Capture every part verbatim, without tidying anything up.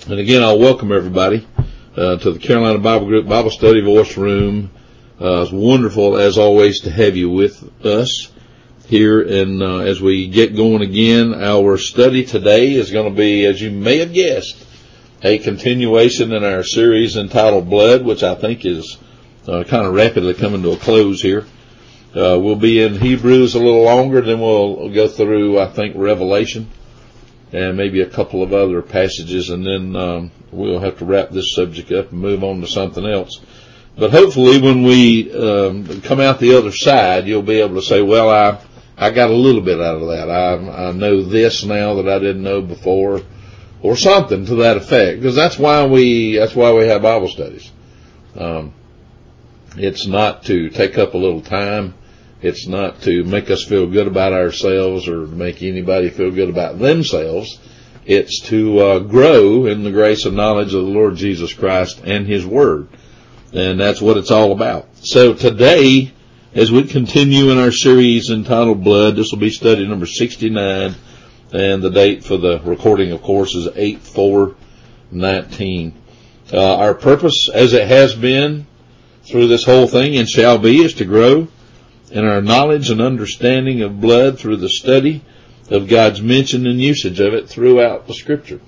And again, I'll welcome everybody uh, to the Carolina Bible Group Bible Study Voice Room. Uh, it's wonderful, as always, to have you with us here. And uh, as we get going again, our study today is going to be, as you may have guessed, a continuation in our series entitled Blood, which I think is uh, kind of rapidly coming to a close here. Uh, we'll be in Hebrews a little longer, then we'll go through, I think, Revelation and maybe a couple of other passages, and then um, we'll have to wrap this subject up and move on to something else. But hopefully when we um, come out the other side, you'll be able to say, well, I I got a little bit out of that. I, I know this now that I didn't know before, or something to that effect, because that's why we that's why we have Bible studies. Um, it's not to take up a little time. It's not to make us feel good about ourselves or to make anybody feel good about themselves. It's to uh, grow in the grace and knowledge of the Lord Jesus Christ and His Word. And that's what it's all about. So today, as we continue in our series entitled Blood, this will be study number sixty-nine, and the date for the recording, of course, is eight four nineteen. Uh, our purpose, as it has been through this whole thing and shall be, is to grow in our knowledge and understanding of blood through the study of God's mention and usage of it throughout the Scripture.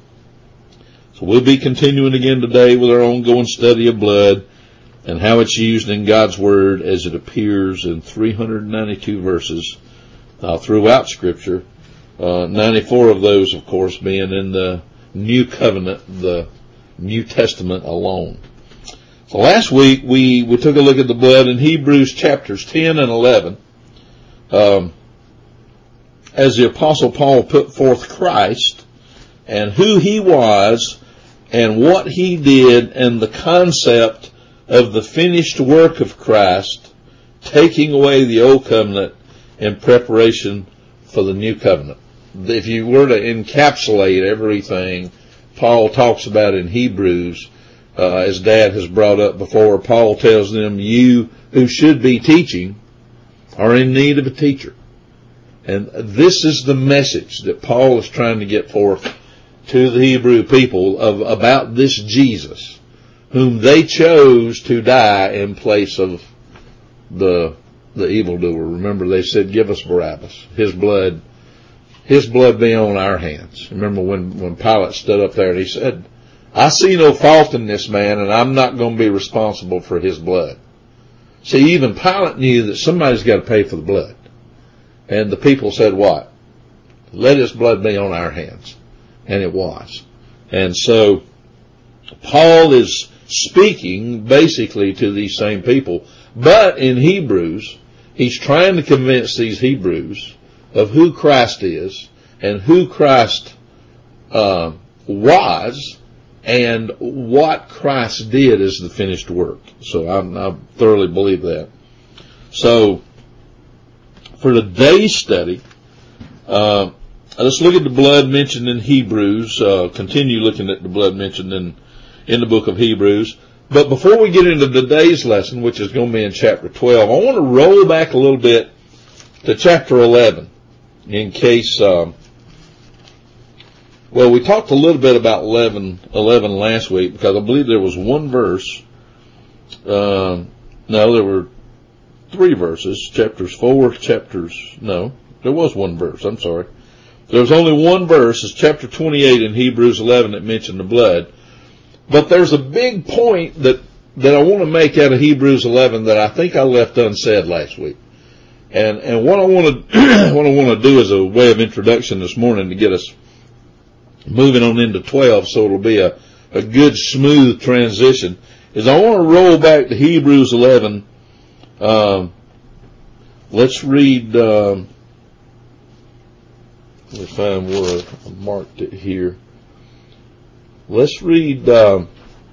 So we'll be continuing again today with our ongoing study of blood and how it's used in God's Word as it appears in three hundred ninety-two verses uh, throughout Scripture, uh, ninety-four of those, of course, being in the New Covenant, the New Testament alone. So last week we, we took a look at the blood in Hebrews chapters ten and eleven. Um, as the Apostle Paul put forth Christ and who He was and what He did and the concept of the finished work of Christ taking away the old covenant in preparation for the new covenant. If you were to encapsulate everything Paul talks about in Hebrews, Uh, as Dad has brought up before, Paul tells them, you who should be teaching are in need of a teacher. And this is the message that Paul is trying to get forth to the Hebrew people of about this Jesus, whom they chose to die in place of the the evildoer. Remember, they said, give us Barabbas. His blood, his blood be on our hands. Remember when, when Pilate stood up there and he said, I see no fault in this man, and I'm not going to be responsible for his blood. See, even Pilate knew that somebody's got to pay for the blood. And the people said what? Let his blood be on our hands. And it was. And so Paul is speaking basically to these same people. But in Hebrews, he's trying to convince these Hebrews of who Christ is and who Christ uh, was, and what Christ did is the finished work. So I, I thoroughly believe that. So for today's study, uh, let's look at the blood mentioned in Hebrews. Uh, continue looking at the blood mentioned in, in the book of Hebrews. But before we get into today's lesson, which is going to be in chapter twelve, I want to roll back a little bit to chapter eleven in case... Um, Well, we talked a little bit about eleven, eleven last week because I believe there was one verse. Uh, no, there were three verses. Chapters four, chapters, no, there was one verse. I'm sorry. There was only one verse. It's chapter twenty-eight in Hebrews eleven that mentioned the blood. But there's a big point that, that I want to make out of Hebrews eleven that I think I left unsaid last week. And, and what I want to, what I want to do as a way of introduction this morning to get us moving on into twelve, so it'll be a, a good, smooth transition, is I want to roll back to Hebrews eleven. Um, let's read, um, let me find where I marked it here. Let's read um,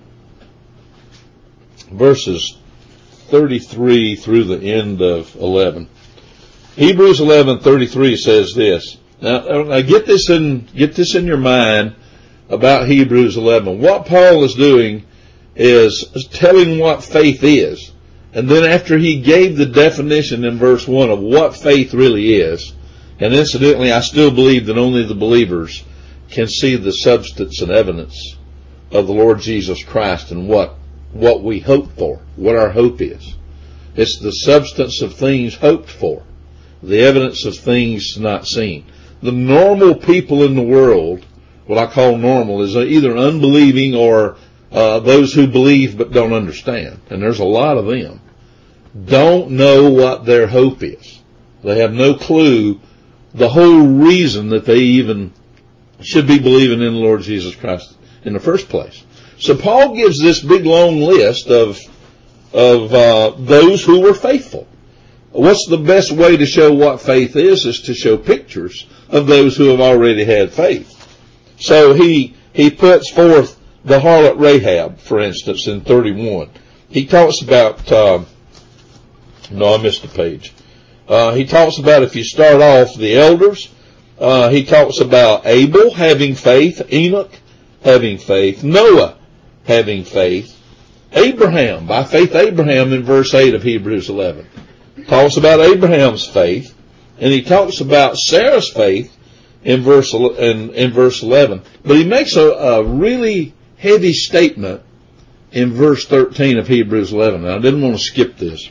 verses thirty-three through the end of eleven. Hebrews eleven thirty-three says this. Now, now get this in, get this in your mind about Hebrews eleven. What Paul is doing is telling what faith is. And then after he gave the definition in verse one of what faith really is, And incidentally, I still believe that only the believers can see the substance and evidence of the Lord Jesus Christ and what, what we hope for, what our hope is. It's the substance of things hoped for, the evidence of things not seen. The normal people in the world, what I call normal, is either unbelieving or uh, those who believe but don't understand. And there's a lot of them. Don't know what their hope is. They have no clue the whole reason that they even should be believing in the Lord Jesus Christ in the first place. So Paul gives this big long list of of uh, those who were faithful. What's the best way to show what faith is? Is to show pictures of those who have already had faith. So he he puts forth the harlot Rahab, for instance, in thirty-one. He talks about, uh, no, I missed a page. Uh, he talks about, if you start off, the elders. Uh, he talks about Abel having faith, Enoch having faith, Noah having faith, Abraham, by faith Abraham in verse eight of Hebrews eleven. Talks about Abraham's faith, and he talks about Sarah's faith in verse in, in verse eleven. But he makes a, a really heavy statement in verse thirteen of Hebrews eleven. And I didn't want to skip this.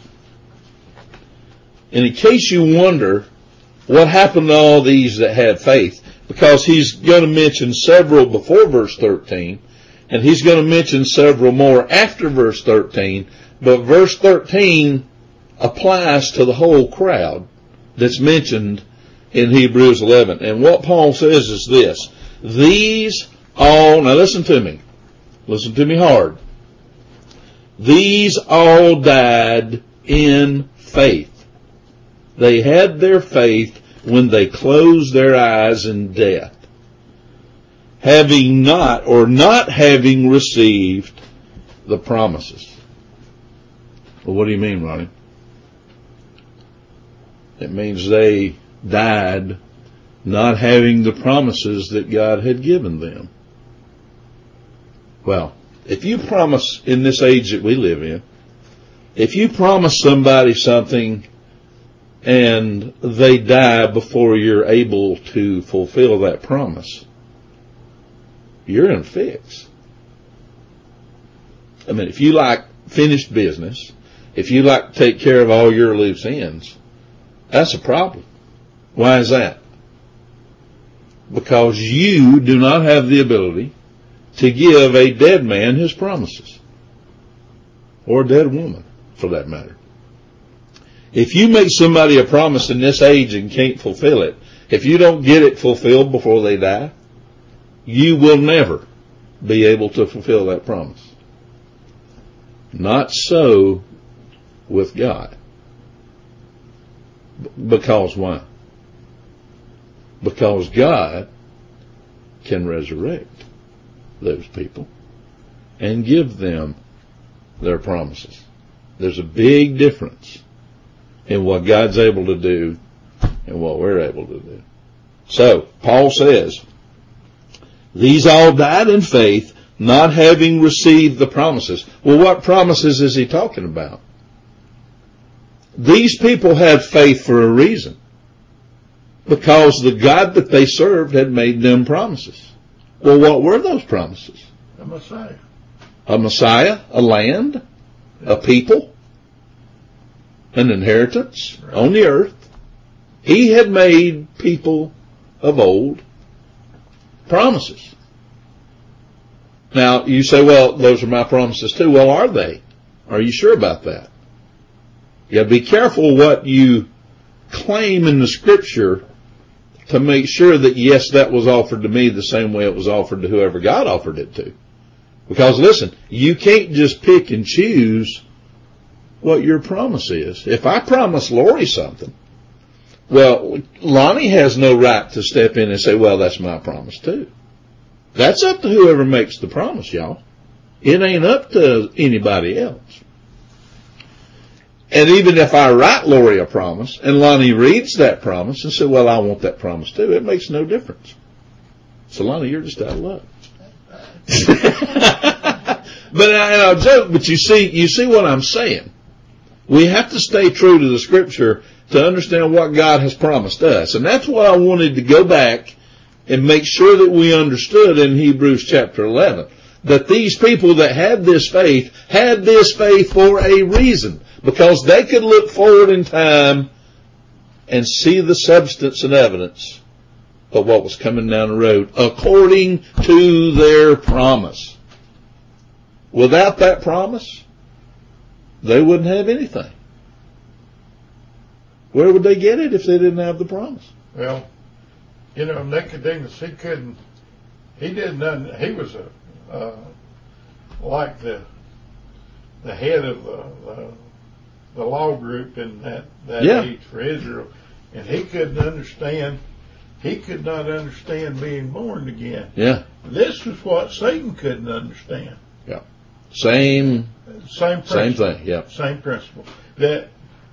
And in case you wonder what happened to all these that had faith, because he's going to mention several before verse thirteen, and he's going to mention several more after verse thirteen, but verse thirteen applies to the whole crowd that's mentioned in Hebrews eleven. And what Paul says is this: these all, now listen to me, listen to me hard, these all died in faith. They had their faith when they closed their eyes in death, having not, or not having received the promises. Well, what do you mean, Ronnie? It means they died not having the promises that God had given them. Well, if you promise in this age that we live in, if you promise somebody something and they die before you're able to fulfill that promise, you're in a fix. I mean, if you like finished business, if you like to take care of all your loose ends, that's a problem. Why is that? Because you do not have the ability to give a dead man his promises. Or a dead woman, for that matter. If you make somebody a promise in this age and can't fulfill it, if you don't get it fulfilled before they die, you will never be able to fulfill that promise. Not so with God. Because why? Because God can resurrect those people and give them their promises. There's a big difference in what God's able to do and what we're able to do. So, Paul says, these all died in faith, not having received the promises. Well, what promises is he talking about? These people had faith for a reason. Because the God that they served had made them promises. Well, what were those promises? A Messiah. A Messiah, a land, a people, an inheritance right on the earth. He had made people of old promises. Now, you say, well, those are my promises too. Well, are they? Are you sure about that? You got to be careful what you claim in the Scripture to make sure that, yes, that was offered to me the same way it was offered to whoever God offered it to. Because, listen, you can't just pick and choose what your promise is. If I promise Lori something, well, Lonnie has no right to step in and say, well, that's my promise too. That's up to whoever makes the promise, y'all. It ain't up to anybody else. And even if I write Lori a promise and Lonnie reads that promise and says, well, I want that promise too, it makes no difference. So Lonnie, you're just out of luck. But I, and I'll joke, but you see, you see what I'm saying. We have to stay true to the Scripture to understand what God has promised us. And that's what I wanted to go back and make sure that we understood in Hebrews chapter eleven. that these people that had this faith had this faith for a reason, because they could look forward in time and see the substance and evidence of what was coming down the road according to their promise. Without that promise, they wouldn't have anything. Where would they get it if they didn't have the promise? Well, you know, Nicodemus, he couldn't, he didn't, he was a, uh, like the the head of the, the, the law group in that, that yeah. age for Israel, and he couldn't understand, he could not understand being born again. Yeah. This was what Satan couldn't understand. Yeah. Same, same, principle, same thing, yeah. Same principle. That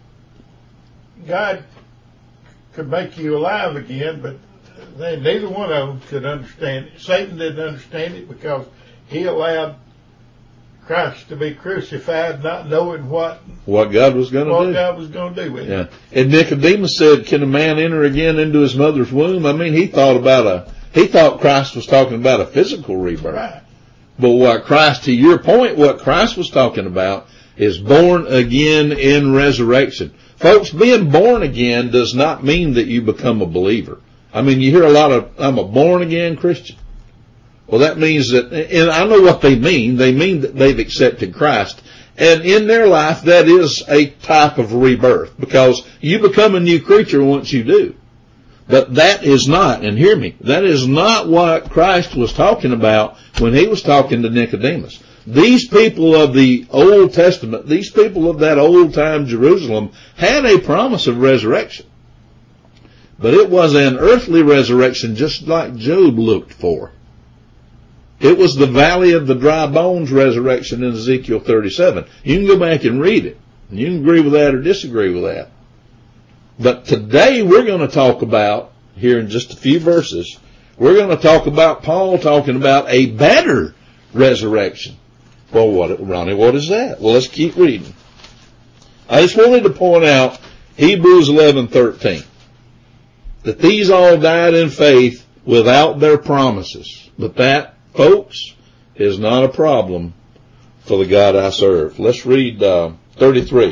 God could make you alive again, but they, neither one of them could understand it. Satan didn't understand it because he allowed Christ to be crucified, not knowing what what God was going to do. What God was going to do with yeah. him. And Nicodemus said, "Can a man enter again into his mother's womb?" I mean, he thought about a he thought Christ was talking about a physical rebirth. Right. But what Christ, to your point, what Christ was talking about is born again in resurrection. Folks, being born again does not mean that you become a believer. I mean, you hear a lot of, I'm a born again Christian. Well, that means that, and I know what they mean. They mean that they've accepted Christ. And in their life, that is a type of rebirth, because you become a new creature once you do. But that is not, and hear me, that is not what Christ was talking about when he was talking to Nicodemus. These people of the Old Testament, these people of that old time Jerusalem had a promise of resurrection. But it was an earthly resurrection just like Job looked for. It was the valley of the dry bones resurrection in Ezekiel thirty-seven. You can go back and read it. You can agree with that or disagree with that. But today we're going to talk about, here in just a few verses, we're going to talk about Paul talking about a better resurrection. Well, what, Ronnie, what is that? Well, let's keep reading. I just wanted to point out Hebrews eleven thirteen. That these all died in faith without their promises. But that, folks, is not a problem for the God I serve. Let's read uh, thirty-three.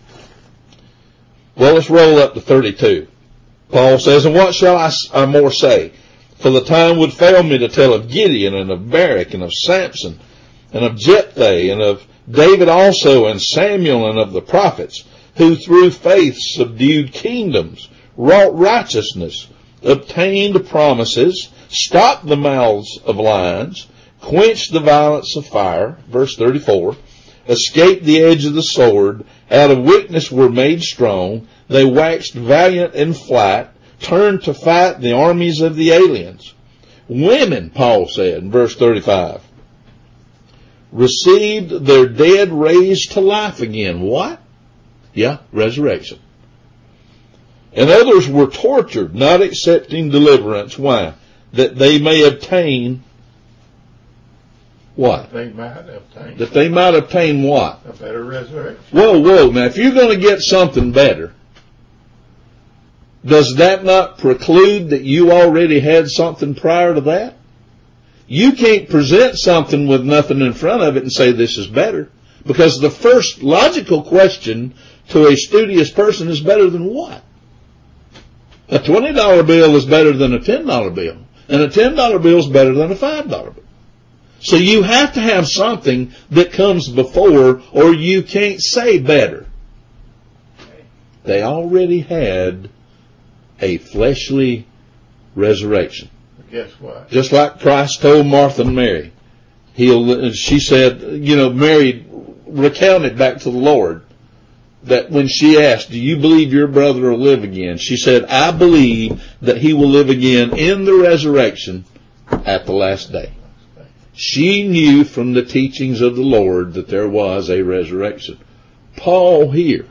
Well, let's roll up to thirty-two. Paul says, "And what shall I, I more say? For the time would fail me to tell of Gideon and of Barak and of Samson and of Jephthah and of David also and Samuel and of the prophets, who through faith subdued kingdoms, wrought righteousness, obtained promises, stopped the mouths of lions, quenched the violence of fire," verse thirty-four, "escaped the edge of the sword, out of weakness were made strong, they waxed valiant in flight, turned to fight the armies of the aliens." Women, Paul said in verse thirty-five, received their dead raised to life again. What? Yeah, resurrection. "And others were tortured, not accepting deliverance." Why? That they may obtain what? They might obtain. That they might obtain what? A better resurrection. Whoa, whoa. Now, if you're going to get something better, does that not preclude that you already had something prior to that? You can't present something with nothing in front of it and say this is better. Because the first logical question to a studious person is, better than what? A twenty dollar bill is better than a ten dollar bill. And a ten dollar bill is better than a five dollar bill. So you have to have something that comes before, or you can't say better. They already had a fleshly resurrection. Guess what? Just like Christ told Martha and Mary. He'll, she said, you know, Mary recounted back to the Lord that when she asked, "Do you believe your brother will live again?" She said, "I believe that he will live again in the resurrection at the last day." She knew from the teachings of the Lord that there was a resurrection. Paul here,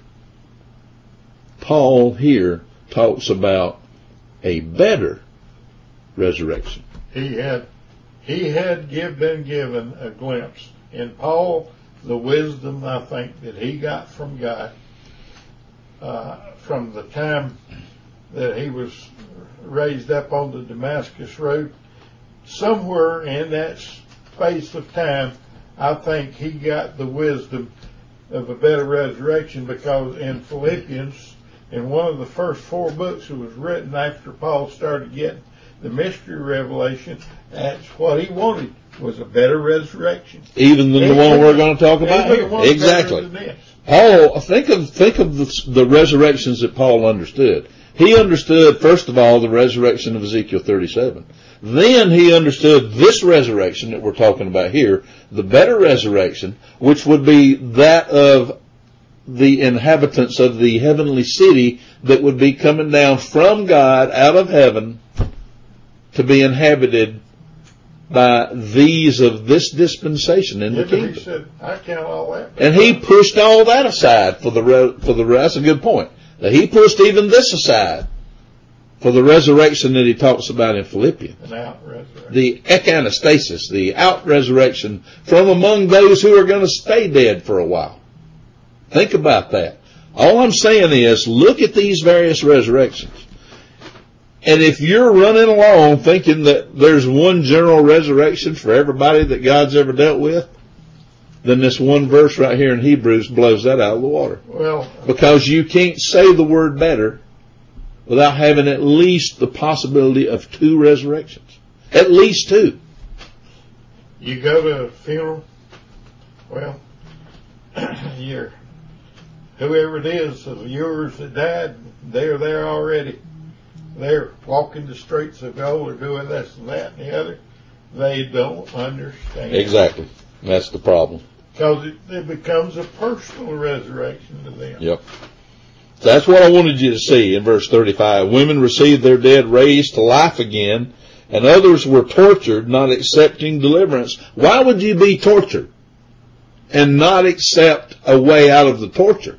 Paul here talks about a better resurrection. He had, he had give, been given a glimpse. In Paul, the wisdom, I think, that he got from God, uh, from the time that he was raised up on the Damascus Road, somewhere in that space of time, I think he got the wisdom of a better resurrection, because in Philippians, in one of the first four books that was written after Paul started getting the mystery revelation, that's what he wanted, was a better resurrection. Even than the one we're going to talk about here. Exactly. Paul, think of, think of the, the resurrections that Paul understood. He understood, first of all, the resurrection of Ezekiel thirty-seven. Then he understood this resurrection that we're talking about here, the better resurrection, which would be that of the inhabitants of the heavenly city that would be coming down from God out of heaven to be inhabited by these of this dispensation in yeah, the kingdom. He said, I count all that. And he pushed all that aside for the re- for the rest. That's a good point. That he pushed even this aside for the resurrection that he talks about in Philippians. An out resurrection. The ekanastasis, the out resurrection from among those who are going to stay dead for a while. Think about that. All I'm saying is, look at these various resurrections. And if you're running along thinking that there's one general resurrection for everybody that God's ever dealt with, then this one verse right here in Hebrews blows that out of the water. Well, because you can't say the word better without having at least the possibility of two resurrections. At least two. You go to a funeral, well, you're, whoever it is of yours that died, they're there already. They're walking the streets of gold or doing this and that and the other. They don't understand. Exactly. That's the problem. Because it, it becomes a personal resurrection to them. Yep. That's what I wanted you to see in verse thirty-five. Women received their dead raised to life again, and others were tortured, not accepting deliverance. Why would you be tortured and not accept a way out of the torture?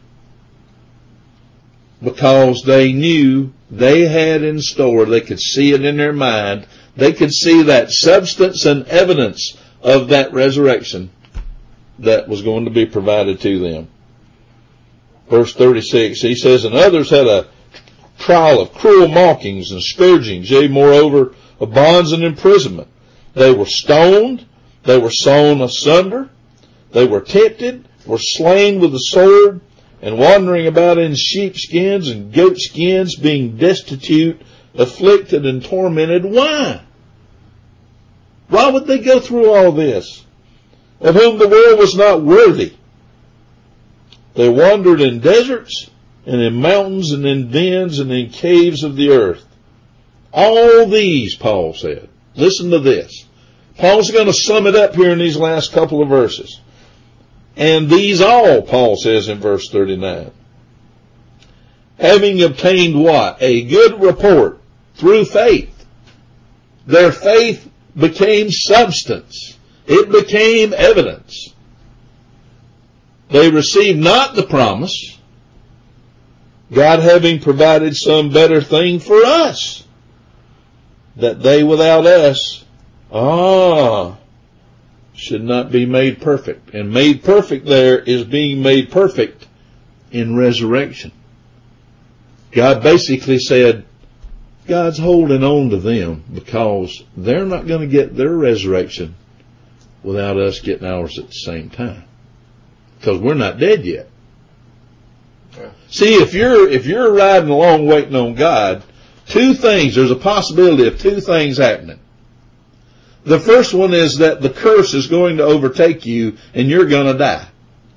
Because they knew they had in store, they could see it in their mind, they could see that substance and evidence of that resurrection that was going to be provided to them. Verse thirty-six, he says, and others had a trial of cruel mockings and scourgings, yea, moreover, of bonds and imprisonment. They were stoned, they were sawn asunder, they were tempted, were slain with the sword, and wandering about in sheepskins and goatskins, being destitute, afflicted, and tormented. Why? Why would they go through all this? Of whom the world was not worthy. They wandered in deserts, and in mountains, and in dens, and in caves of the earth. All these, Paul said. Listen to this. Paul's going to sum it up here in these last couple of verses. And these all, Paul says in verse thirty-nine, having obtained what? A good report through faith. Their faith became substance. It became evidence. They received not the promise, God having provided some better thing for us, that they without us, ah, should not be made perfect. And made perfect there is being made perfect in resurrection. God basically said, God's holding on to them because they're not going to get their resurrection without us getting ours at the same time. Because we're not dead yet. Yeah. See, if you're, if you're riding along waiting on God, two things, there's a possibility of two things happening. The first one is that the curse is going to overtake you and you're going to die.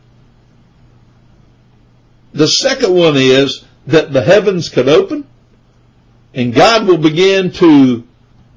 The second one is that the heavens could open and God will begin to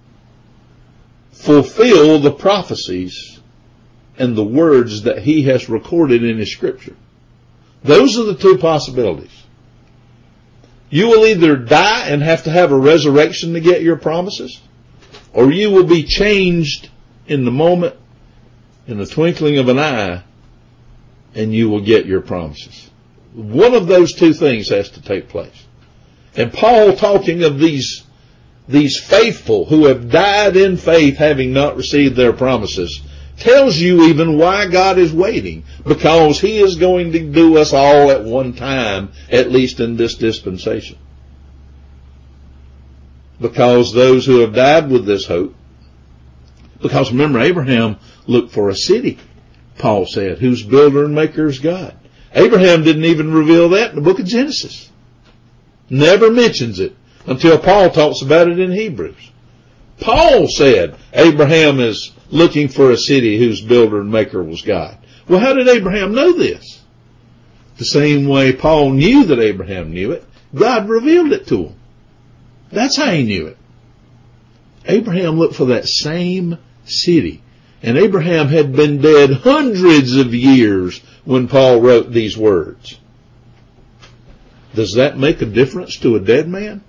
fulfill the prophecies and the words that he has recorded in his scripture. Those are the two possibilities. You will either die and have to have a resurrection to get your promises, or you will be changed in the moment, in the twinkling of an eye, and you will get your promises. One of those two things has to take place. And Paul, talking of these, these faithful who have died in faith having not received their promises, tells you even why God is waiting. Because he is going to do us all at one time, at least in this dispensation. Because those who have died with this hope Because remember, Abraham looked for a city, Paul said, whose builder and maker is God. Abraham didn't even reveal that in the book of Genesis. Never mentions it until Paul talks about it in Hebrews. Paul said Abraham is looking for a city whose builder and maker was God. Well, how did Abraham know this? The same way Paul knew that Abraham knew it, God revealed it to him. That's how he knew it. Abraham looked for that same city. And Abraham had been dead hundreds of years when Paul wrote these words. Does that make a difference to a dead man?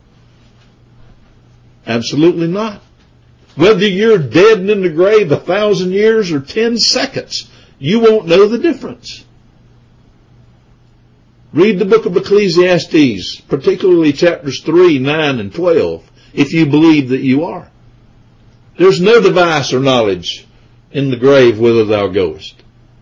Absolutely not. Whether you're dead and in the grave a thousand years or ten seconds, you won't know the difference. Read the book of Ecclesiastes, particularly chapters three, nine, and twelve, if you believe that you are. There's no device or knowledge in the grave whither thou goest.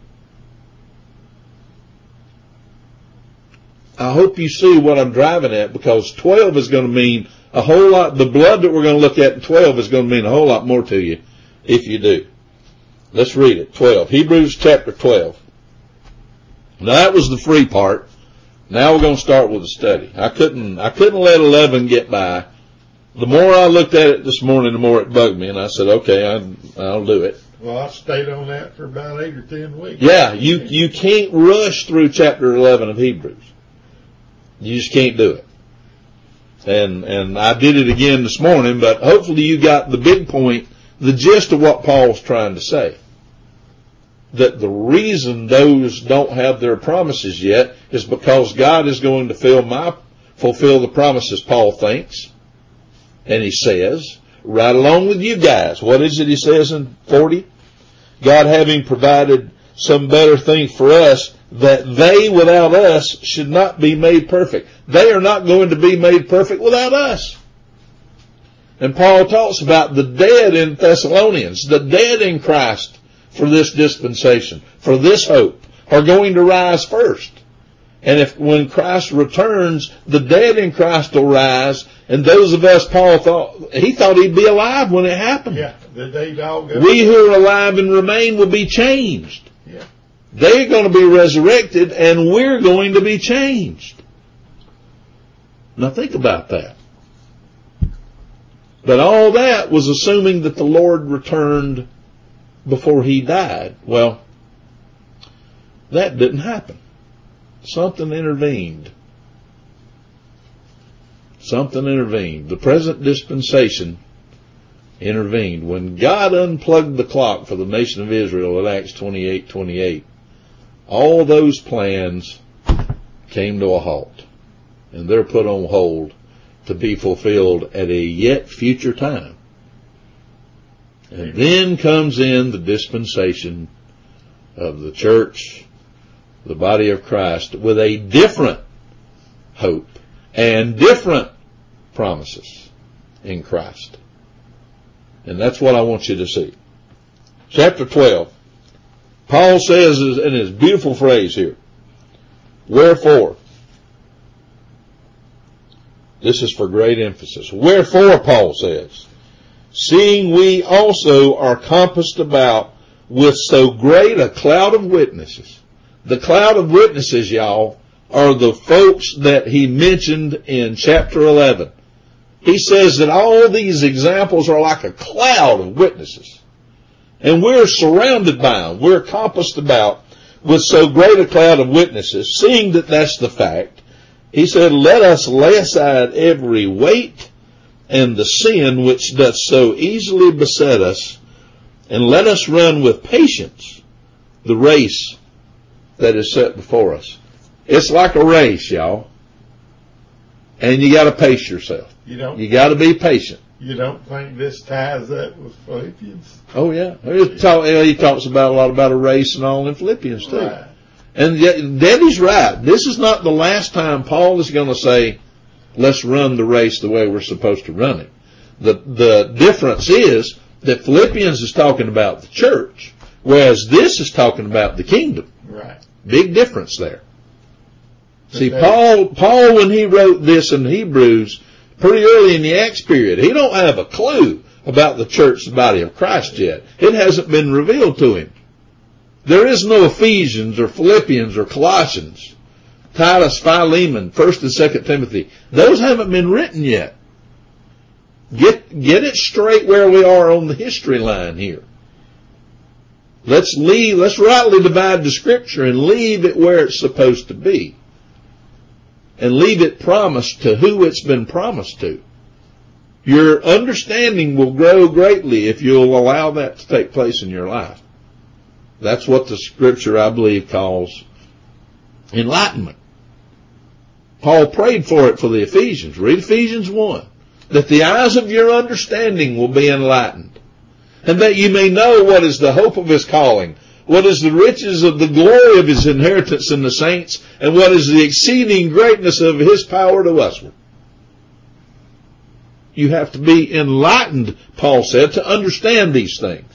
I hope you see what I'm driving at, because twelve is going to mean a whole lot. The blood that we're going to look at in twelve is going to mean a whole lot more to you if you do. Let's read it. twelve. Hebrews chapter twelve. Now that was the free part. Now we're going to start with the study. I couldn't, I couldn't let eleven get by. The more I looked at it this morning, the more it bugged me, and I said, okay, I, I'll do it. Well, I stayed on that for about eight or ten weeks. Yeah, you, you can't rush through chapter eleven of Hebrews. You just can't do it. And, and I did it again this morning, but hopefully you got the big point, the gist of what Paul's trying to say. That the reason those don't have their promises yet is because God is going to fill my, fulfill the promises, Paul thinks. And he says, right along with you guys, what is it he says in forty? God having provided some better thing for us, that they without us should not be made perfect. They are not going to be made perfect without us. And Paul talks about the dead in Thessalonians, the dead in Christ for this dispensation, for this hope, are going to rise first. And if when Christ returns, the dead in Christ will rise, and those of us, Paul thought, he thought he'd be alive when it happened. Yeah, the day all goes. We who are alive and remain will be changed. Yeah. They're going to be resurrected, and we're going to be changed. Now think about that. But all that was assuming that the Lord returned before he died. Well, that didn't happen. Something intervened. Something intervened. The present dispensation intervened. When God unplugged the clock for the nation of Israel in Acts twenty-eight twenty-eight, all those plans came to a halt. And they're put on hold to be fulfilled at a yet future time. And then comes in the dispensation of the church, the body of Christ, with a different hope and different promises in Christ. And that's what I want you to see. Chapter twelve. Paul says in his beautiful phrase here, wherefore, this is for great emphasis. Wherefore, Paul says, seeing we also are compassed about with so great a cloud of witnesses. The cloud of witnesses, y'all, are the folks that he mentioned in chapter eleven. He says that all these examples are like a cloud of witnesses. And we're surrounded by them. We're compassed about with so great a cloud of witnesses. Seeing that that's the fact, he said, let us lay aside every weight and the sin which doth so easily beset us, and let us run with patience the race that is set before us. It's like a race, y'all. And you got to pace yourself. You don't. You got to be patient. You don't think this ties up with Philippians? Oh yeah, he, talk, he talks about a lot about a race and all in Philippians too. Right. And Daddy's right. This is not the last time Paul is going to say, let's run the race the way we're supposed to run it. The, the difference is that Philippians is talking about the church, whereas this is talking about the kingdom. Right. Big difference there. See, Okay. Paul, Paul, when he wrote this in Hebrews, pretty early in the Acts period, he don't have a clue about the church, the body of Christ yet. It hasn't been revealed to him. There is no Ephesians or Philippians or Colossians, Titus, Philemon, First and Second Timothy. Those haven't been written yet. Get, get it straight where we are on the history line here. Let's leave, let's rightly divide the scripture and leave it where it's supposed to be. And leave it promised to who it's been promised to. Your understanding will grow greatly if you'll allow that to take place in your life. That's what the scripture, I believe, calls enlightenment. Paul prayed for it for the Ephesians. Read Ephesians one. That the eyes of your understanding will be enlightened, and that you may know what is the hope of his calling, what is the riches of the glory of his inheritance in the saints, and what is the exceeding greatness of his power to usward. You have to be enlightened, Paul said, to understand these things.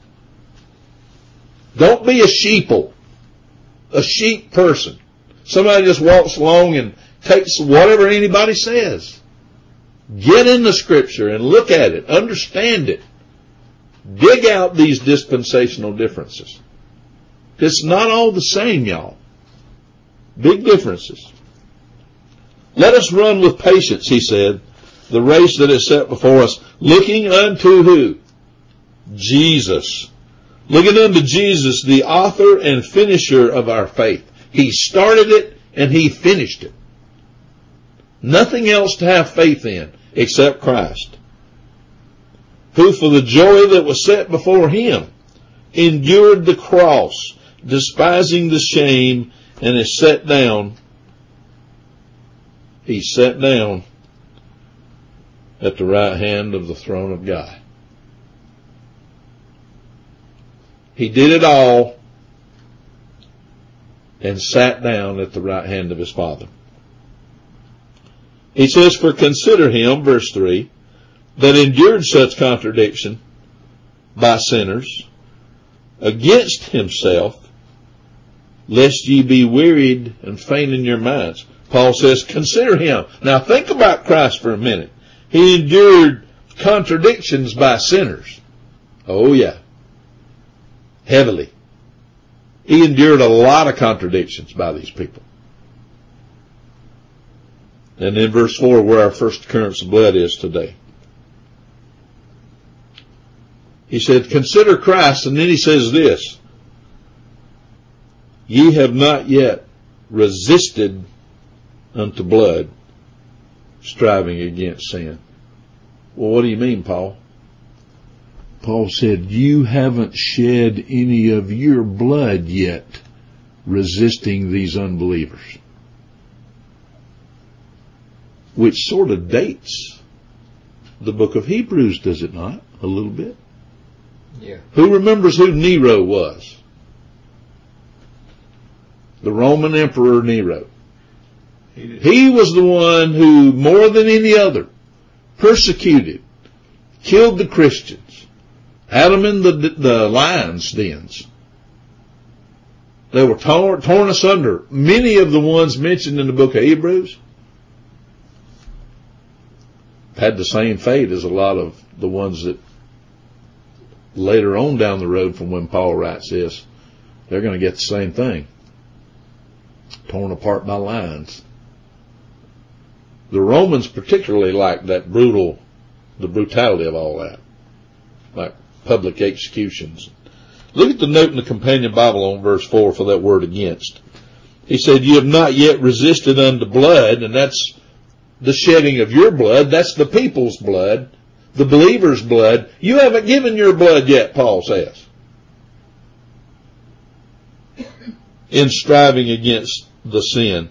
Don't be a sheeple, a sheep person. Somebody just walks along and takes whatever anybody says. Get in the scripture and look at it, understand it. Dig out these dispensational differences. It's not all the same, y'all. Big differences. Let us run with patience, he said, the race that is set before us, looking unto who? Jesus. Looking unto Jesus, the author and finisher of our faith. He started it and he finished it. Nothing else to have faith in except Christ, who for the joy that was set before him endured the cross, despising the shame, and is set down. He's set down at the right hand of the throne of God. He did it all and sat down at the right hand of his Father. He says, for consider him, verse three, that endured such contradiction by sinners against himself, lest ye be wearied and faint in your minds. Paul says, consider him. Now think about Christ for a minute. He endured contradictions by sinners. Oh yeah. Heavily. He endured a lot of contradictions by these people. And in verse four, where our first occurrence of blood is today. He said, consider Christ, and then he says this, ye have not yet resisted unto blood, striving against sin. Well, what do you mean, Paul? Paul said, you haven't shed any of your blood yet resisting these unbelievers. Which sort of dates the book of Hebrews, does it not? A little bit. Yeah. Who remembers who Nero was? The Roman Emperor Nero. He, he was the one who, more than any other, persecuted, killed the Christians, had them in the, the lions' dens. They were torn, torn asunder. Many of the ones mentioned in the book of Hebrews had the same fate as a lot of the ones that later on down the road from when Paul writes this, they're going to get the same thing. Torn apart by lions. The Romans particularly liked that brutal, the brutality of all that. Like public executions. Look at the note in the companion Bible on verse four for that word against. He said, you have not yet resisted unto blood, and that's the shedding of your blood. That's the people's blood, the believer's blood. You haven't given your blood yet, Paul says, in striving against the sin.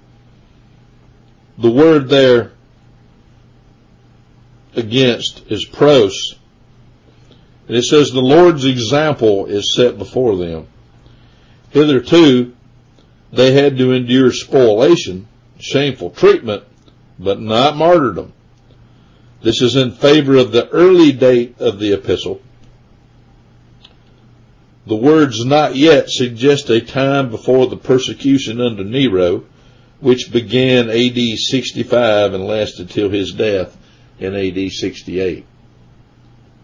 The word there, against, is pros. And it says the Lord's example is set before them. Hitherto, they had to endure spoliation, shameful treatment, but not martyrdom. This is in favor of the early date of the epistle. The words not yet suggest a time before the persecution under Nero, which began A D sixty-five and lasted till his death in A D sixty-eight.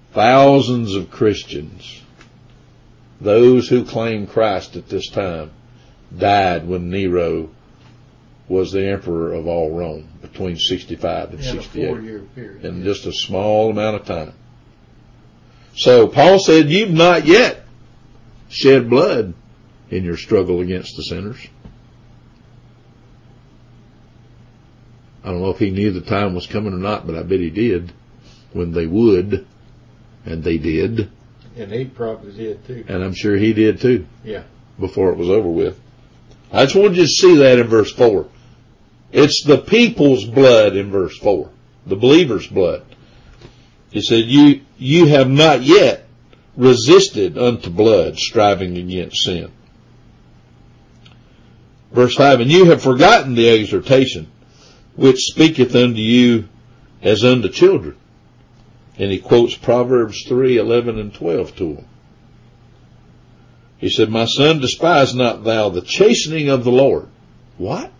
thousands of Christians, those who claim Christ at this time, died when Nero was the emperor of all Rome, between sixty-five and sixty-eight. In a four-year period. In just a small amount of time. So Paul said, you've not yet shed blood in your struggle against the sinners. I don't know if he knew the time was coming or not, but I bet he did, when they would, and they did. And he probably did too. And I'm sure he did too. Yeah. Before it was over with. I just wanted you to see that in verse four. It's the people's blood in verse four. The believer's blood. He said, you, you have not yet resisted unto blood, striving against sin. Verse five, and you have forgotten the exhortation which speaketh unto you as unto children. And he quotes Proverbs three, eleven and twelve to him. He said, my son, despise not thou the chastening of the Lord. What?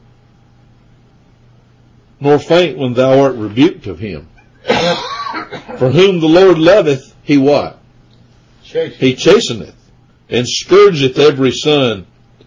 Nor faint when thou art rebuked of him. For whom the Lord loveth, he what? Chasteneth. He chasteneth, and scourgeth every son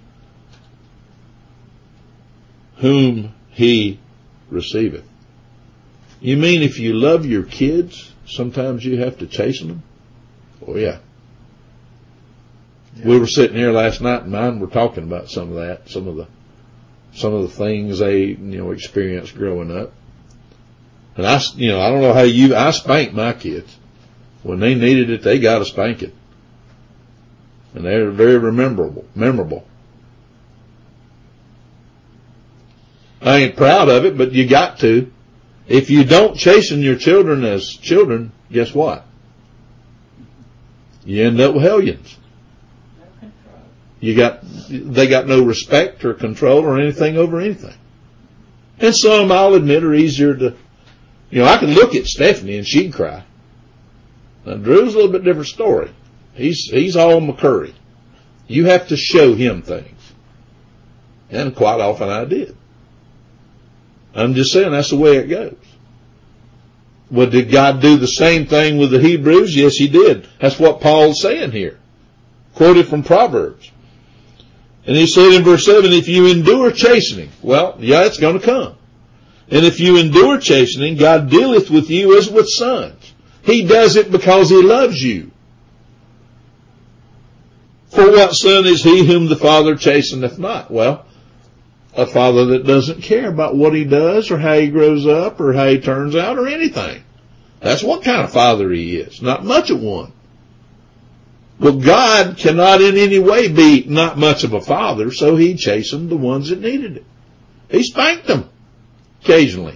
whom he receiveth. You mean if you love your kids, sometimes you have to chasten them? Oh yeah. Yeah. We were sitting here last night and mine were talking about some of that, some of the, some of the things they, you know, experienced growing up. And I, you know, I don't know how you, I spanked my kids. When they needed it, they got a spanking. And they were very memorable, memorable. I ain't proud of it, but you got to. If you don't chasten your children as children, guess what? You end up with hellions. You got, they got no respect or control or anything over anything. And some, I'll admit, are easier to, you know, I can look at Stephanie and she'd cry. Now, Drew's a little bit different story. He's, he's all McCurry. You have to show him things. And quite often I did. I'm just saying that's the way it goes. Well, did God do the same thing with the Hebrews? Yes, he did. That's what Paul's saying here. Quoted from Proverbs. And he said in verse seven, if you endure chastening, well, yeah, it's going to come. And if you endure chastening, God dealeth with you as with sons. He does it because he loves you. For what son is he whom the Father chasteneth not? Well, a father that doesn't care about what he does or how he grows up or how he turns out or anything. That's what kind of father he is. Not much of one. Well, God cannot in any way be not much of a father, so he chastened the ones that needed it. He spanked them occasionally.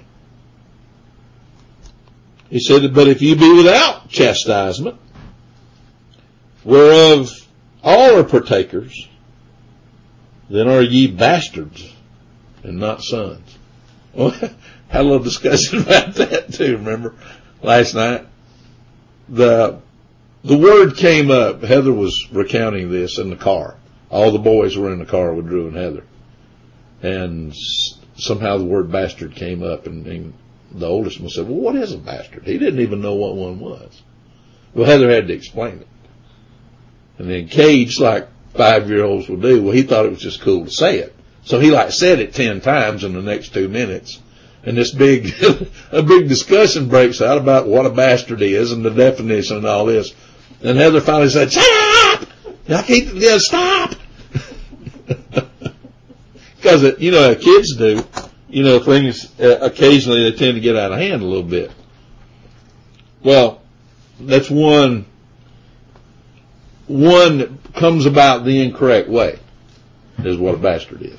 He said, but if you be without chastisement, whereof all are partakers, then are ye bastards and not sons. Well, had a little discussion about that too, remember, last night. The, the word came up, Heather was recounting this in the car. All the boys were in the car with Drew and Heather. And somehow the word bastard came up, and, and the oldest one said, well, what is a bastard? He didn't even know what one was. Well, Heather had to explain it. And then Cage, like five-year-olds will do, well, he thought it was just cool to say it. So he like said it ten times in the next two minutes. And this big, a big discussion breaks out about what a bastard is and the definition and all this. And Heather finally said, shut up! I can't, yeah, stop! Because, you know, how kids do, you know, things, uh, occasionally they tend to get out of hand a little bit. Well, that's one, one that comes about the incorrect way, is what a bastard is.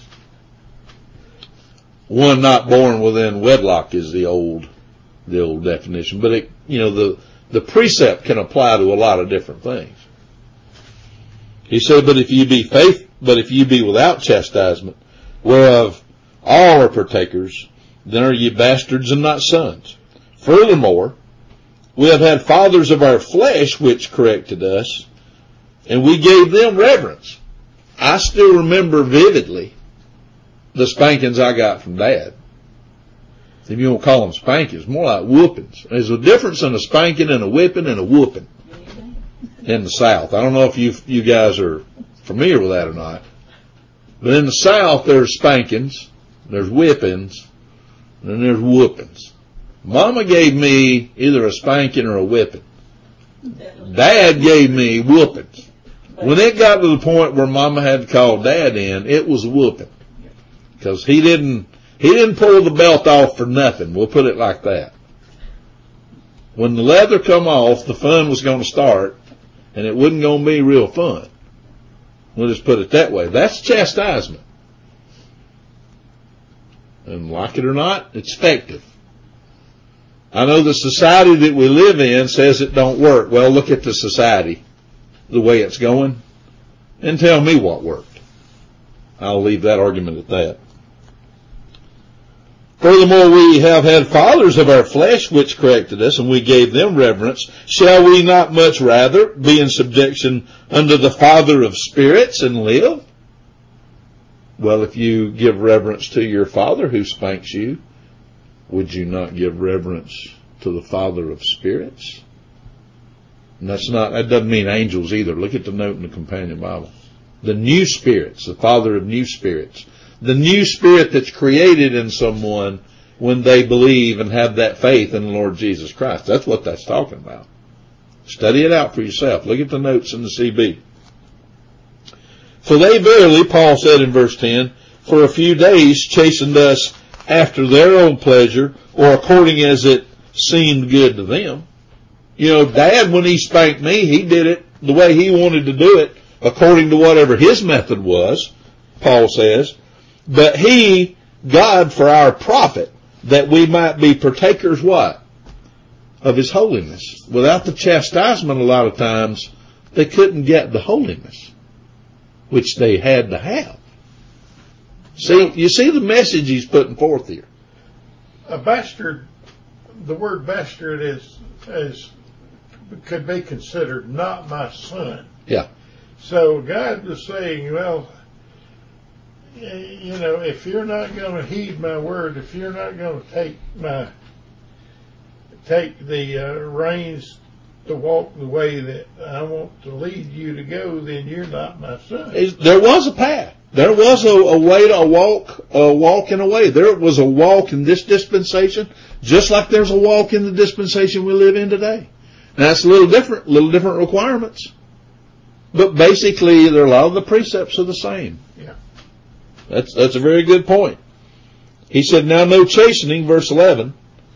One not born within wedlock is the old, the old definition. But it, you know, the, the precept can apply to a lot of different things. He said, but if you be faith, but if you be without chastisement, whereof all are partakers, then are ye bastards and not sons. Furthermore, we have had fathers of our flesh which corrected us, and we gave them reverence. I still remember vividly the spankings I got from Dad. If you won't call them spankings, more like whoopings. There's a difference in a spanking and a whipping and a whooping in the South. I don't know if you you guys are familiar with that or not. But in the South, there's spankings, there's whippings, and then there's whoopings. Mama gave me either a spanking or a whipping. Dad gave me whoopings. When it got to the point where Mama had to call Dad in, it was a whooping. Because he didn't, he didn't pull the belt off for nothing. We'll put it like that. When the leather come off, the fun was going to start, and it wasn't going to be real fun. We'll just put it that way. That's chastisement. And like it or not, it's effective. I know the society that we live in says it don't work. Well, look at the society, the way it's going, and tell me what worked. I'll leave that argument at that. Furthermore, we have had fathers of our flesh which corrected us, and we gave them reverence. Shall we not much rather be in subjection unto the Father of spirits and live? Well, if you give reverence to your father who spanks you, would you not give reverence to the Father of spirits? And that's not, that doesn't mean angels either. Look at the note in the Companion Bible. The new spirits, the Father of new spirits. The new spirit that's created in someone when they believe and have that faith in the Lord Jesus Christ. That's what that's talking about. Study it out for yourself. Look at the notes in the C B. For they verily, Paul said in verse ten, for a few days chastened us after their own pleasure, or according as it seemed good to them. You know, Dad, when he spanked me, he did it the way he wanted to do it, according to whatever his method was, Paul says. But he, God, for our profit, that we might be partakers, what? Of his holiness. Without the chastisement, a lot of times, they couldn't get the holiness, which they had to have. See, you see the message he's putting forth here. A bastard, the word bastard is, is, could be considered not my son. Yeah. So God was saying, well, you know, if you're not going to heed my word, if you're not going to take my, take the uh, reins to walk the way that I want to lead you to go, then you're not my son. There was a path. There was a, a way to a walk, a walk in a way. There was a walk in this dispensation, just like there's a walk in the dispensation we live in today. Now it's a little different, little different requirements. But basically, there are a lot of the precepts are the same. Yeah. That's, that's a very good point. He said, now no chastening, verse eleven.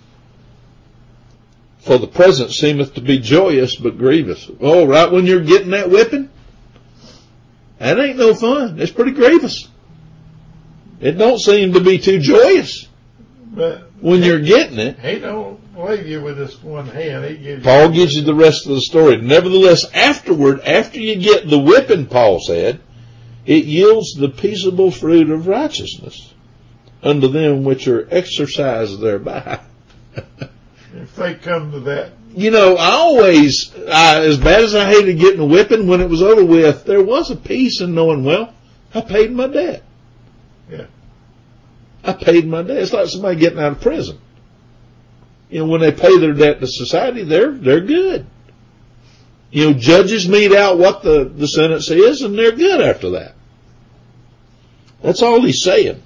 For the present seemeth to be joyous, but grievous. Oh, right when you're getting that whipping? That ain't no fun. It's pretty grievous. It don't seem to be too joyous. But when he, you're getting it. He don't leave you with this one hand. He gives Paul you gives you the rest of the story. Nevertheless, afterward, after you get the whipping, Paul said, it yields the peaceable fruit of righteousness unto them which are exercised thereby. If they come to that. You know, I always, I, as bad as I hated getting a whipping, when it was over with, there was a peace in knowing, well, I paid my debt. Yeah. I paid my debt. It's like somebody getting out of prison. You know, when they pay their debt to society, they're, they're good. You know, judges mete out what the, the sentence is, and they're good after that. That's all he's saying.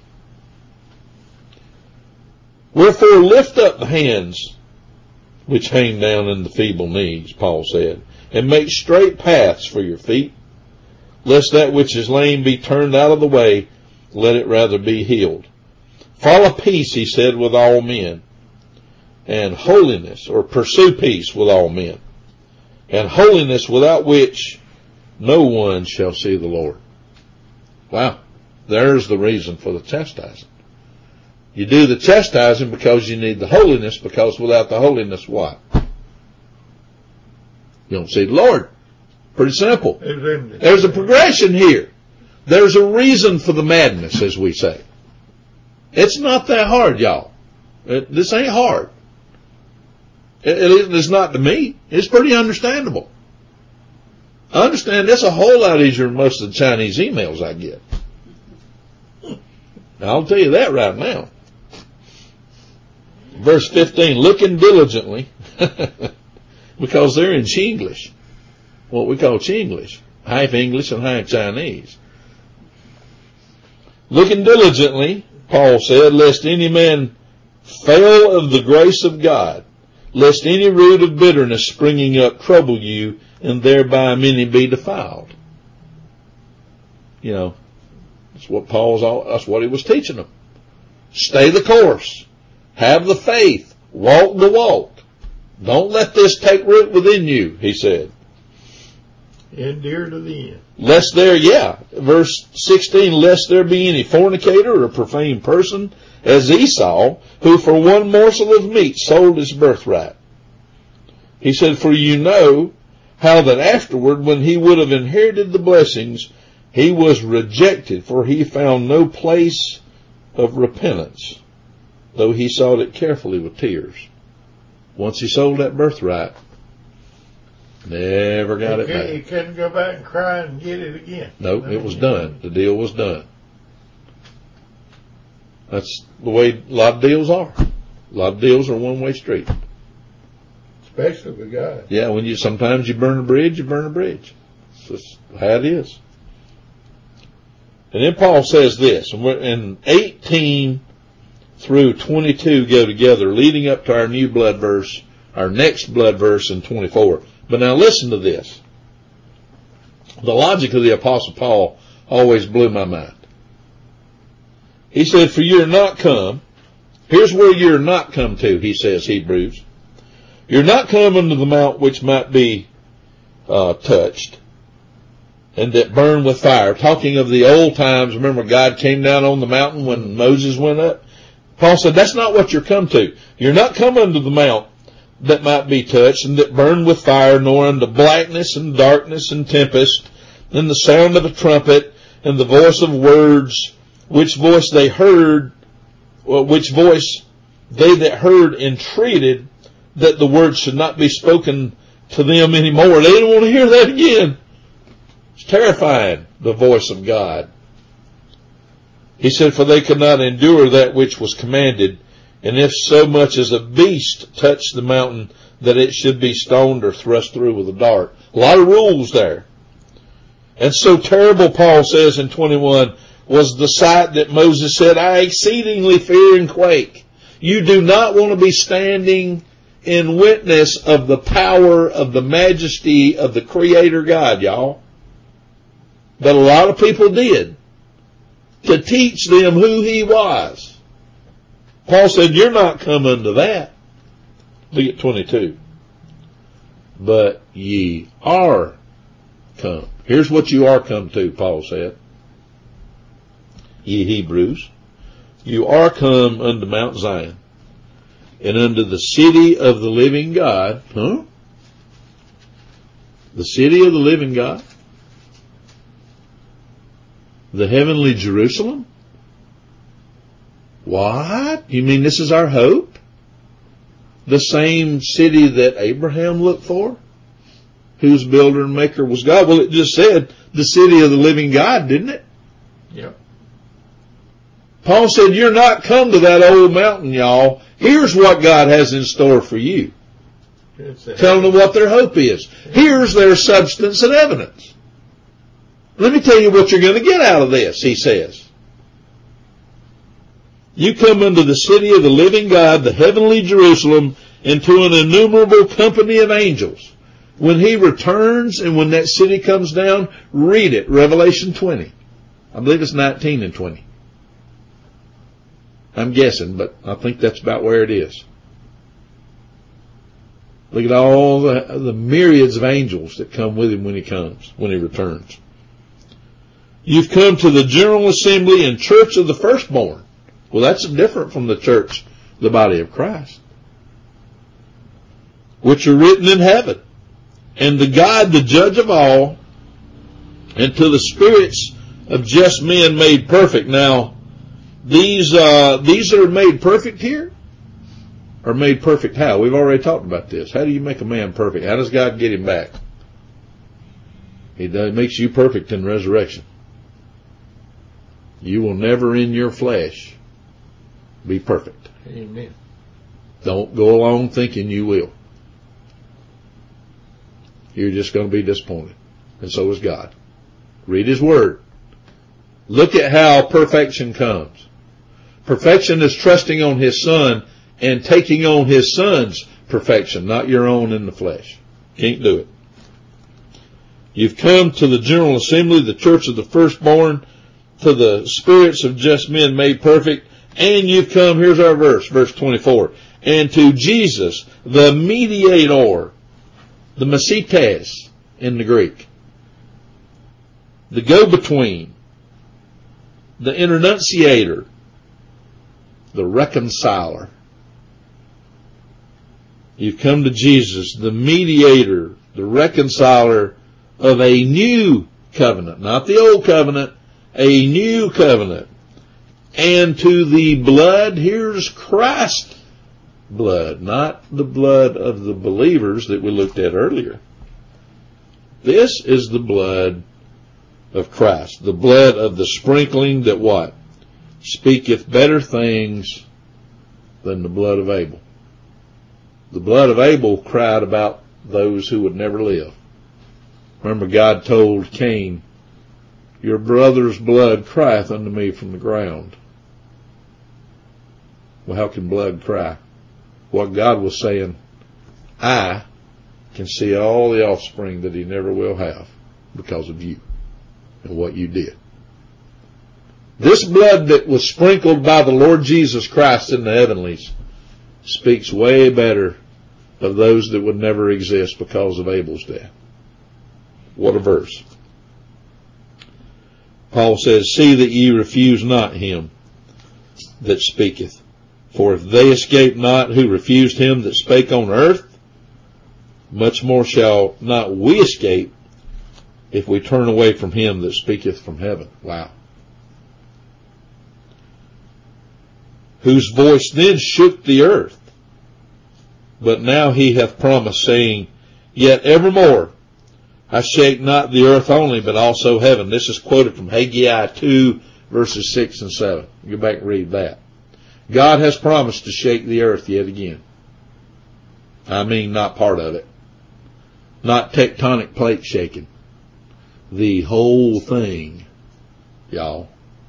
Wherefore lift up the hands which hang down in the feeble knees, Paul said, and make straight paths for your feet, lest that which is lame be turned out of the way, let it rather be healed. Follow peace, he said, with all men, and holiness, or pursue peace with all men, and holiness without which no one shall see the Lord. Wow. There's the reason for the chastising. You do the chastising because you need the holiness, because without the holiness, what? You don't see the Lord. Pretty simple. There's a progression here. There's a reason for the madness, as we say. It's not that hard, y'all. It, this ain't hard. It, it, it's not to me. It's pretty understandable. I understand this a whole lot easier than most of the Chinese emails I get. I'll tell you that right now. Verse fifteen, looking diligently, because they're in Chinglish, what we call Chinglish, half English and half Chinese. Looking diligently, Paul said, lest any man fail of the grace of God, lest any root of bitterness springing up trouble you, and thereby many be defiled. You know, that's what Paul's all, that's what he was teaching them. Stay the course. Have the faith. Walk the walk. Don't let this take root within you, he said. Endure to the end. Lest there, yeah, verse sixteen, lest there be any fornicator or profane person, as Esau, who for one morsel of meat sold his birthright. He said, for you know how that afterward, when he would have inherited the blessings, he was rejected, for he found no place of repentance, though he sought it carefully with tears. Once he sold that birthright, never got he it could, back. He couldn't go back and cry and get it again. No, nope, it was done. The deal was done. That's the way a lot of deals are. A lot of deals are one-way street. Especially with God. Yeah, when you sometimes you burn a bridge, you burn a bridge. It's just how it is. And then Paul says this, and eighteen through twenty-two go together, leading up to our new blood verse, our next blood verse in twenty-four. But now listen to this. The logic of the Apostle Paul always blew my mind. He said, for you're not come, here's where you're not come to, he says, Hebrews. You're not come unto the mount which might be uh, touched, and that burn with fire. Talking of the old times, remember God came down on the mountain when Moses went up? Paul said, that's not what you're come to. You're not come unto the mount that might be touched, and that burn with fire, nor unto blackness and darkness and tempest, and the sound of a trumpet, and the voice of words, which voice they heard, well, which voice they that heard entreated that the words should not be spoken to them anymore. They didn't want to hear that again. It's terrifying, the voice of God. He said, for they could not endure that which was commanded, and if so much as a beast touched the mountain, that it should be stoned or thrust through with a dart. A lot of rules there. And so terrible, Paul says in twenty-one, was the sight that Moses said, I exceedingly fear and quake. You do not want to be standing in witness of the power of the majesty of the Creator God, y'all. But a lot of people did, to teach them who he was. Paul said, you're not come unto that. Look at twenty-two. But ye are come. Here's what you are come to, Paul said. Ye Hebrews, you are come unto Mount Zion, and unto the city of the living God. Huh? The city of the living God? The heavenly Jerusalem? What? You mean this is our hope? The same city that Abraham looked for? Whose builder and maker was God? Well, it just said the city of the living God, didn't it? Yep. Paul said, you're not come to that old mountain, y'all. Here's what God has in store for you. Telling them what their hope is. Here's their substance and evidence. Let me tell you what you're going to get out of this, he says. You come unto the city of the living God, the heavenly Jerusalem, and to an innumerable company of angels. When he returns and when that city comes down, read it, Revelation twenty. I believe it's nineteen and twenty. I'm guessing, but I think that's about where it is. Look at all the, the myriads of angels that come with him when he comes, when he returns. You've come to the general assembly and church of the firstborn. Well, that's different from the church, the body of Christ, which are written in heaven, and to God, the judge of all, and to the spirits of just men made perfect. Now, these uh, these that are made perfect here are made perfect how? We've already talked about this. How do you make a man perfect? How does God get him back? He does, makes you perfect in resurrection. You will never in your flesh be perfect. Amen. Don't go along thinking you will. You're just going to be disappointed. And so is God. Read His Word. Look at how perfection comes. Perfection is trusting on His Son and taking on His Son's perfection, not your own in the flesh. Can't do it. You've come to the General Assembly, the church of the firstborn, to the spirits of just men made perfect, and you've come, here's our verse, verse twenty-four, and to Jesus, the mediator, the Mesites in the Greek, the go-between, the internunciator, the reconciler. You've come to Jesus, the mediator, the reconciler of a new covenant, not the old covenant, a new covenant. And to the blood, here's Christ's blood, not the blood of the believers that we looked at earlier. This is the blood of Christ, the blood of the sprinkling that what? Speaketh better things than the blood of Abel. The blood of Abel cried about those who would never live. Remember, God told Cain, your brother's blood crieth unto me from the ground. Well, how can blood cry? What God was saying, I can see all the offspring that he never will have because of you and what you did. This blood that was sprinkled by the Lord Jesus Christ in the heavenlies speaks way better of those that would never exist because of Abel's death. What a verse. Paul says, see that ye refuse not him that speaketh. For if they escape not who refused him that spake on earth, much more shall not we escape if we turn away from him that speaketh from heaven. Wow. Whose voice then shook the earth. But now he hath promised, saying, yet evermore I shake not the earth only, but also heaven. This is quoted from Haggai two, verses six and seven. Go back and read that. God has promised to shake the earth yet again. I mean, not part of it. Not tectonic plate shaking. The whole thing, y'all.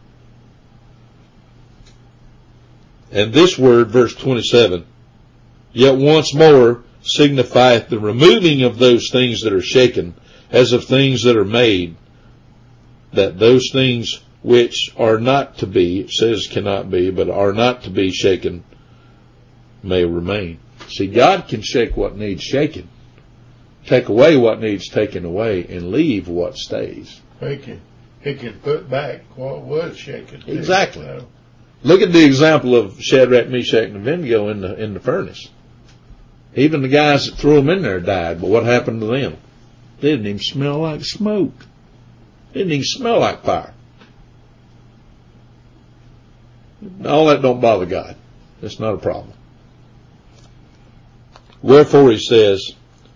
And this word, verse twenty-seven, yet once more signifieth the removing of those things that are shaken, as of things that are made, that those things which are not to be, it says cannot be, but are not to be shaken, may remain. See, God can shake what needs shaken, take away what needs taken away, and leave what stays. He can, he can put back what was shaken. Exactly. So. Look at the example of Shadrach, Meshach, and Abednego in the, in the furnace. Even the guys that threw them in there died, but what happened to them? They didn't even smell like smoke. They didn't even smell like fire. All that don't bother God. That's not a problem. Wherefore he says,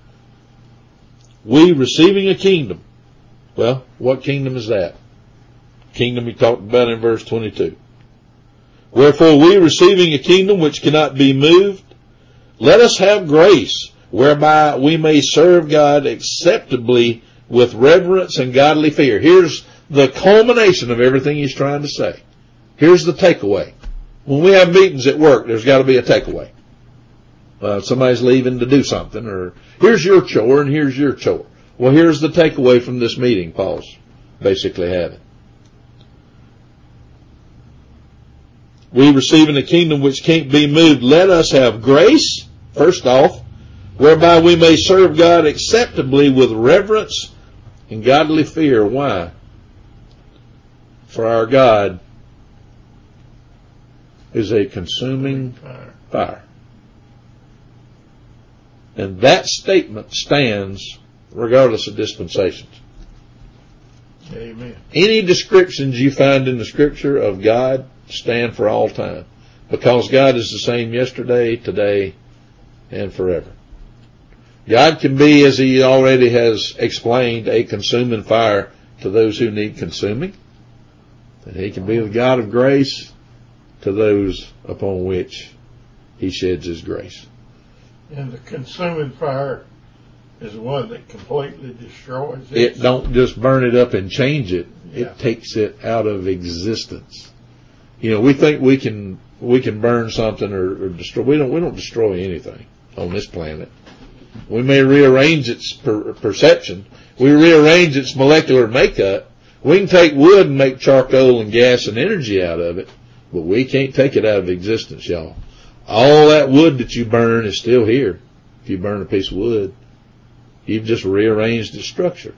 we receiving a kingdom. Well, what kingdom is that? Kingdom he talked about in verse twenty-two. Wherefore we receiving a kingdom which cannot be moved, let us have grace, whereby we may serve God acceptably with reverence and godly fear. Here's the culmination of everything he's trying to say. Here's the takeaway. When we have meetings at work, there's got to be a takeaway. Uh, somebody's leaving to do something, or here's your chore and here's your chore. Well, here's the takeaway from this meeting Paul's basically having. We receiving a kingdom which can't be moved. Let us have grace, first off, whereby we may serve God acceptably with reverence and godly fear. Why? For our God is a consuming fire. And that statement stands regardless of dispensations. Amen. Any descriptions you find in the scripture of God stand for all time, because God is the same yesterday, today, and forever. God can be, as he already has explained, a consuming fire to those who need consuming. And he can be the God of grace to those upon which He sheds His grace. And the consuming fire is one that completely destroys it. It don't just burn it up and change it. Yeah. It takes it out of existence. You know, we think we can we can burn something or, or destroy. We don't we don't destroy anything on this planet. We may rearrange its per, perception. We rearrange its molecular makeup. We can take wood and make charcoal and gas and energy out of it, but we can't take it out of existence, y'all. All that wood that you burn is still here. If you burn a piece of wood, you've just rearranged its structure.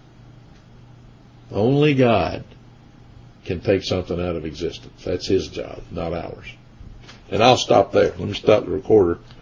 Only God can take something out of existence. That's His job, not ours. And I'll stop there. Let me stop the recorder.